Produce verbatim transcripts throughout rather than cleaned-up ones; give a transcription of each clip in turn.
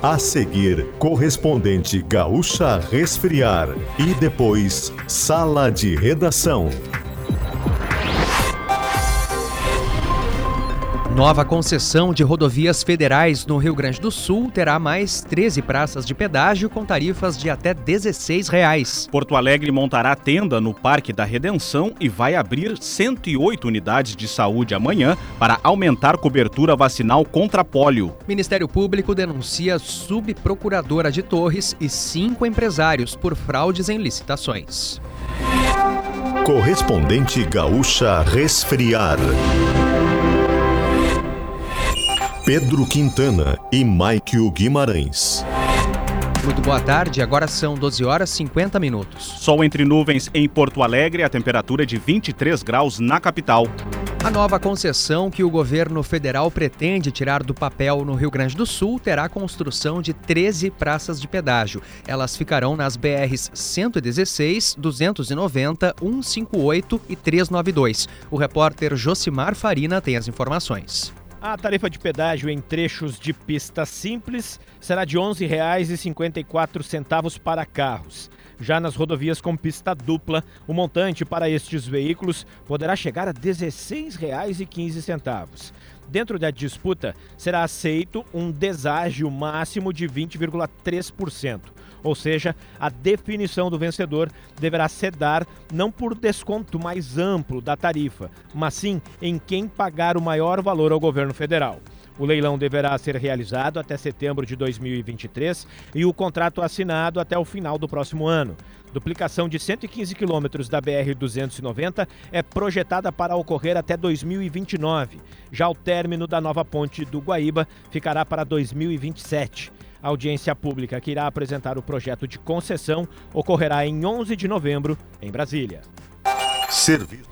A seguir, correspondente Gaúcha Resfriar. E depois, Sala de Redação. Nova concessão de rodovias federais no Rio Grande do Sul terá mais treze praças de pedágio com tarifas de até dezesseis reais. Porto Alegre montará tenda no Parque da Redenção e vai abrir cento e oito unidades de saúde amanhã para aumentar cobertura vacinal contra pólio. Ministério Público denuncia subprocuradora de Torres e cinco empresários por fraudes em licitações. Correspondente Gaúcha Resfriar. Pedro Quintana e Maikio Guimarães. Muito boa tarde, agora são doze horas e cinquenta minutos. Sol entre nuvens em Porto Alegre, a temperatura é de vinte e três graus na capital. A nova concessão que o governo federal pretende tirar do papel no Rio Grande do Sul terá a construção de treze praças de pedágio. Elas ficarão nas B Rs cento e dezesseis, duzentos e noventa, cento e cinquenta e oito e trezentos e noventa e dois. O repórter Josimar Farina tem as informações. A tarifa de pedágio em trechos de pista simples será de onze reais e cinquenta e quatro centavos para carros. Já nas rodovias com pista dupla, o montante para estes veículos poderá chegar a dezesseis reais e quinze centavos. Dentro da disputa, será aceito um deságio máximo de vinte vírgula três por cento. Ou seja, a definição do vencedor deverá se dar não por desconto mais amplo da tarifa, mas sim em quem pagar o maior valor ao governo federal. O leilão deverá ser realizado até setembro de dois mil e vinte e três e o contrato assinado até o final do próximo ano. Duplicação de cento e quinze quilômetros da B R duzentos e noventa é projetada para ocorrer até dois mil e vinte e nove. Já o término da nova ponte do Guaíba ficará para dois mil e vinte e sete. A audiência pública que irá apresentar o projeto de concessão ocorrerá em onze de novembro, em Brasília. Serviço.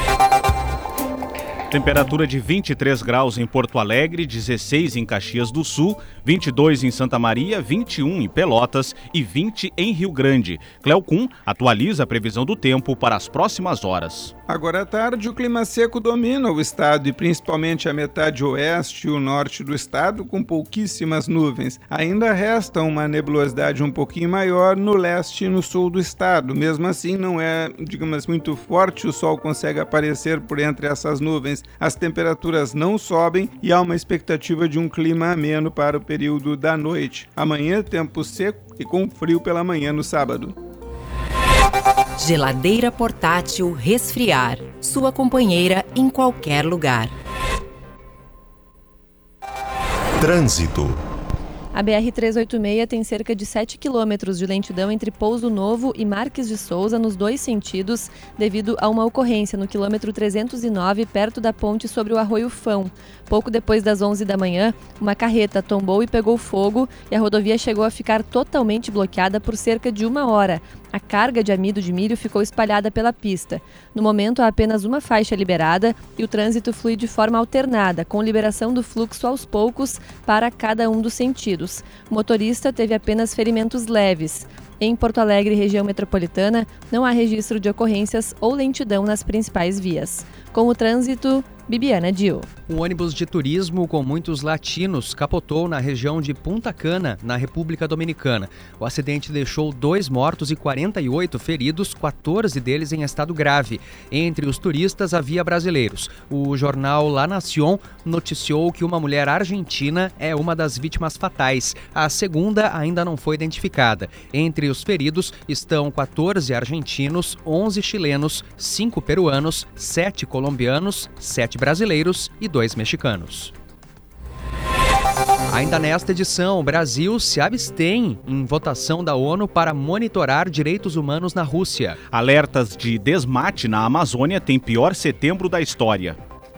Temperatura de vinte e três graus em Porto Alegre, dezesseis em Caxias do Sul, vinte e dois em Santa Maria, vinte e um em Pelotas e vinte em Rio Grande. Cleocum atualiza a previsão do tempo para as próximas horas. Agora à tarde, o clima seco domina o estado e principalmente a metade oeste e o norte do estado, com pouquíssimas nuvens. Ainda resta uma nebulosidade um pouquinho maior no leste e no sul do estado. Mesmo assim, não é, digamos, muito forte, o sol consegue aparecer por entre essas nuvens. As temperaturas não sobem e há uma expectativa de um clima ameno para o período da noite. Amanhã, tempo seco e com frio pela manhã no sábado. Geladeira portátil Resfriar. Sua companheira em qualquer lugar. Trânsito. A B R trezentos e oitenta e seis tem cerca de sete quilômetros de lentidão entre Pouso Novo e Marques de Souza nos dois sentidos, devido a uma ocorrência no quilômetro trezentos e nove, perto da ponte sobre o Arroio Fão. Pouco depois das onze da manhã, uma carreta tombou e pegou fogo e a rodovia chegou a ficar totalmente bloqueada por cerca de uma hora. A carga de amido de milho ficou espalhada pela pista. No momento, há apenas uma faixa liberada e o trânsito flui de forma alternada, com liberação do fluxo aos poucos para cada um dos sentidos. O motorista teve apenas ferimentos leves. Em Porto Alegre, região metropolitana, não há registro de ocorrências ou lentidão nas principais vias. Com o trânsito, Bibiana Dio. Um ônibus de turismo com muitos latinos capotou na região de Punta Cana, na República Dominicana. O acidente deixou dois mortos e quarenta e oito feridos, quatorze deles em estado grave. Entre os turistas havia brasileiros. O jornal La Nación noticiou que uma mulher argentina é uma das vítimas fatais. A segunda ainda não foi identificada. Entre os feridos estão quatorze argentinos, onze chilenos, cinco peruanos, sete colombianos, sete brasileiros e dois mexicanos. Ainda nesta edição, o Brasil se abstém em votação da ONU para monitorar direitos humanos na Rússia. Alertas de desmate na Amazônia têm pior setembro da história.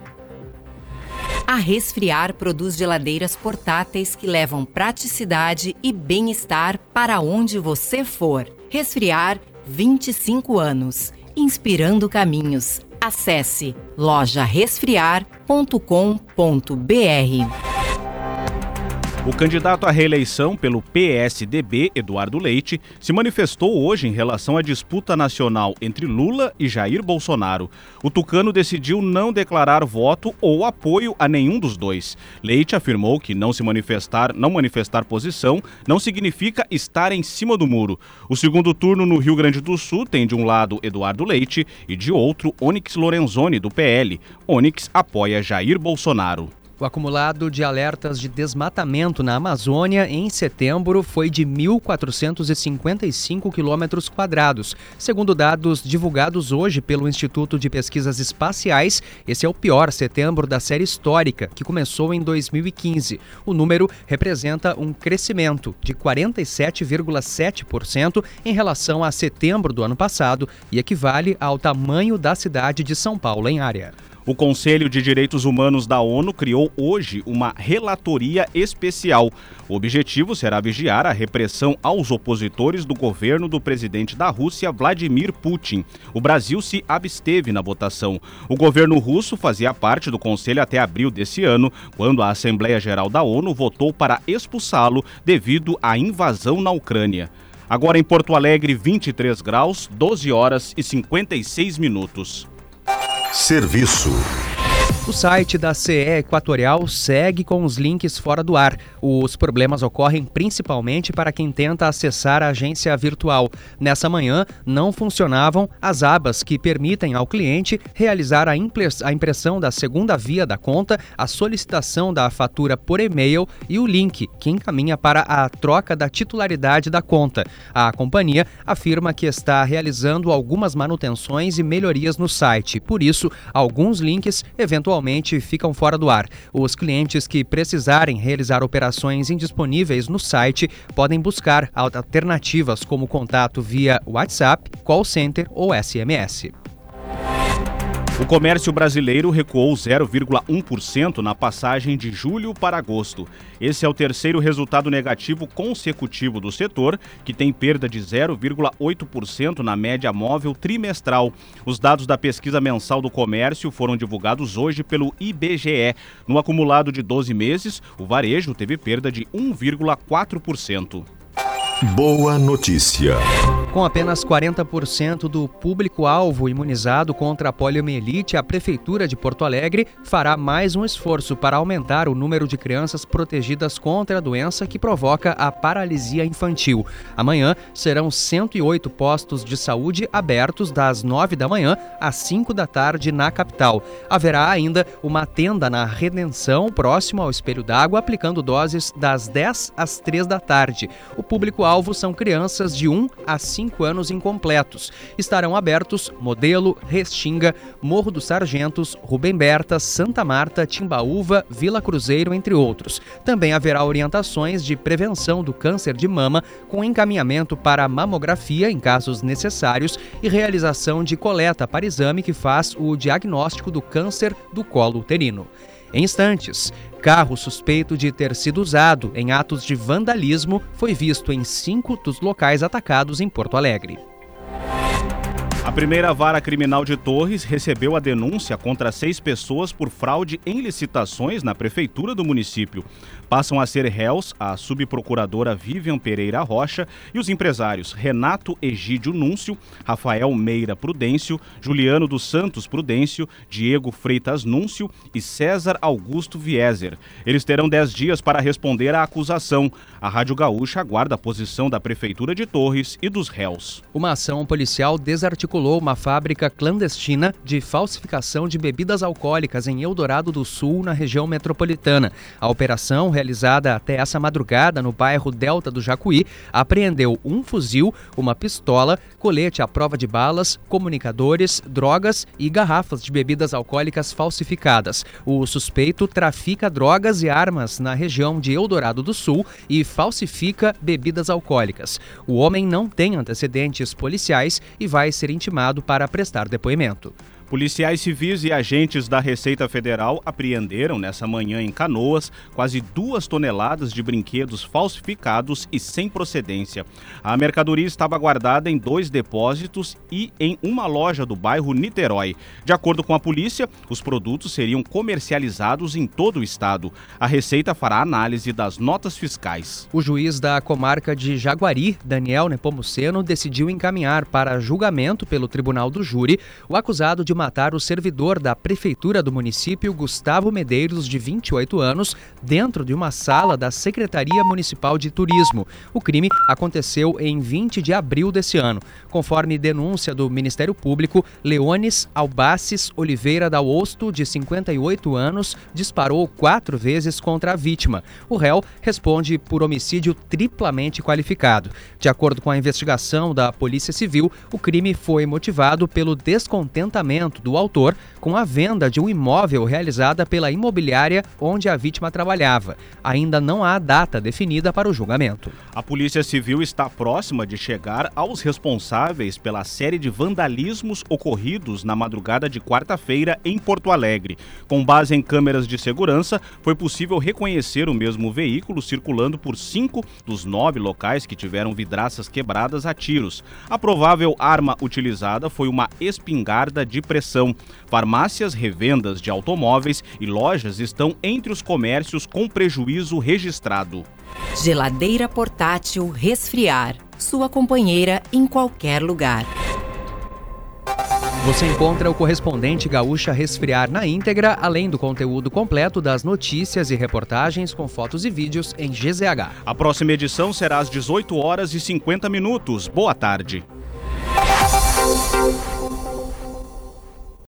A Resfriar produz geladeiras portáteis que levam praticidade e bem-estar para onde você for. Resfriar, vinte e cinco anos, inspirando caminhos. Acesse loja resfriar ponto com ponto br. O candidato à reeleição pelo P S D B, Eduardo Leite, se manifestou hoje em relação à disputa nacional entre Lula e Jair Bolsonaro. O tucano decidiu não declarar voto ou apoio a nenhum dos dois. Leite afirmou que não se manifestar, não manifestar posição não significa estar em cima do muro. O segundo turno no Rio Grande do Sul tem de um lado Eduardo Leite e de outro Onyx Lorenzoni, do P L. Onyx apoia Jair Bolsonaro. O acumulado de alertas de desmatamento na Amazônia em setembro foi de mil quatrocentos e cinquenta e cinco quilômetros quadrados. Segundo dados divulgados hoje pelo Instituto de Pesquisas Espaciais, esse é o pior setembro da série histórica, que começou em dois mil e quinze. O número representa um crescimento de quarenta e sete vírgula sete por cento em relação a setembro do ano passado e equivale ao tamanho da cidade de São Paulo em área. O Conselho de Direitos Humanos da ONU criou hoje uma relatoria especial. O objetivo será vigiar a repressão aos opositores do governo do presidente da Rússia, Vladimir Putin. O Brasil se absteve na votação. O governo russo fazia parte do Conselho até abril desse ano, quando a Assembleia Geral da ONU votou para expulsá-lo devido à invasão na Ucrânia. Agora em Porto Alegre, vinte e três graus, doze horas e cinquenta e seis minutos. Serviço. O site da C E Equatorial segue com os links fora do ar. Os problemas ocorrem principalmente para quem tenta acessar a agência virtual. Nessa manhã, não funcionavam as abas que permitem ao cliente realizar a impressão da segunda via da conta, a solicitação da fatura por e-mail e o link que encaminha para a troca da titularidade da conta. A companhia afirma que está realizando algumas manutenções e melhorias no site. Por isso, alguns links eventualmente ficam fora do ar. Os clientes que precisarem realizar operações indisponíveis no site podem buscar alternativas como contato via WhatsApp, call center ou S M S. O comércio brasileiro recuou zero vírgula um por cento na passagem de julho para agosto. Esse é o terceiro resultado negativo consecutivo do setor, que tem perda de zero vírgula oito por cento na média móvel trimestral. Os dados da pesquisa mensal do comércio foram divulgados hoje pelo I B G E. No acumulado de doze meses, o varejo teve perda de um vírgula quatro por cento. Boa notícia. Com apenas quarenta por cento do público-alvo imunizado contra a poliomielite, a Prefeitura de Porto Alegre fará mais um esforço para aumentar o número de crianças protegidas contra a doença que provoca a paralisia infantil. Amanhã serão cento e oito postos de saúde abertos das nove da manhã às cinco da tarde na capital. Haverá ainda uma tenda na Redenção, próximo ao Espelho d'Água, aplicando doses das dez às três da tarde. O público-alvo são crianças de um a cinco anos incompletos. Estarão abertos Modelo, Restinga, Morro dos Sargentos, Rubem Berta, Santa Marta, Timbaúva, Vila Cruzeiro, entre outros. Também haverá orientações de prevenção do câncer de mama, com encaminhamento para mamografia em casos necessários e realização de coleta para exame que faz o diagnóstico do câncer do colo uterino. Em instantes, carro suspeito de ter sido usado em atos de vandalismo foi visto em cinco dos locais atacados em Porto Alegre. A primeira vara criminal de Torres recebeu a denúncia contra seis pessoas por fraude em licitações na prefeitura do município. Passam a ser réus a subprocuradora Vivian Pereira Rocha e os empresários Renato Egídio Núncio, Rafael Meira Prudêncio, Juliano dos Santos Prudêncio, Diego Freitas Núncio e César Augusto Vieser. Eles terão dez dias para responder à acusação. A Rádio Gaúcha aguarda a posição da prefeitura de Torres e dos réus. Uma ação policial desarticulou uma fábrica clandestina de falsificação de bebidas alcoólicas em Eldorado do Sul, na região metropolitana. A operação, realizada até essa madrugada no bairro Delta do Jacuí, apreendeu um fuzil, uma pistola, colete à prova de balas, comunicadores, drogas e garrafas de bebidas alcoólicas falsificadas. O suspeito trafica drogas e armas na região de Eldorado do Sul e falsifica bebidas alcoólicas. O homem não tem antecedentes policiais e vai ser intimado para prestar depoimento. Policiais civis e agentes da Receita Federal apreenderam nessa manhã em Canoas quase duas toneladas de brinquedos falsificados e sem procedência. A mercadoria estava guardada em dois depósitos e em uma loja do bairro Niterói. De acordo com a polícia, os produtos seriam comercializados em todo o estado. A Receita fará análise das notas fiscais. O juiz da comarca de Jaguari, Daniel Nepomuceno, decidiu encaminhar para julgamento pelo Tribunal do Júri o acusado de matar o servidor da prefeitura do município, Gustavo Medeiros, de vinte e oito anos, dentro de uma sala da Secretaria Municipal de Turismo. O crime aconteceu em vinte de abril desse ano. Conforme denúncia do Ministério Público, Leones Albaces Oliveira da Osto, de cinquenta e oito anos, disparou quatro vezes contra a vítima. O réu responde por homicídio triplamente qualificado. De acordo com a investigação da Polícia Civil, o crime foi motivado pelo descontentamento do autor com a venda de um imóvel realizada pela imobiliária onde a vítima trabalhava. Ainda não há data definida para o julgamento. A Polícia Civil está próxima de chegar aos responsáveis pela série de vandalismos ocorridos na madrugada de quarta-feira em Porto Alegre. Com base em câmeras de segurança, foi possível reconhecer o mesmo veículo circulando por cinco dos nove locais que tiveram vidraças quebradas a tiros. A provável arma utilizada foi uma espingarda de pressão. Farmácias, revendas de automóveis e lojas estão entre os comércios com prejuízo registrado. Geladeira portátil Resfriar, sua companheira em qualquer lugar. Você encontra o Correspondente Gaúcha Resfriar na íntegra, além do conteúdo completo das notícias e reportagens com fotos e vídeos em G Z H. A próxima edição será às dezoito horas e cinquenta minutos. Boa tarde.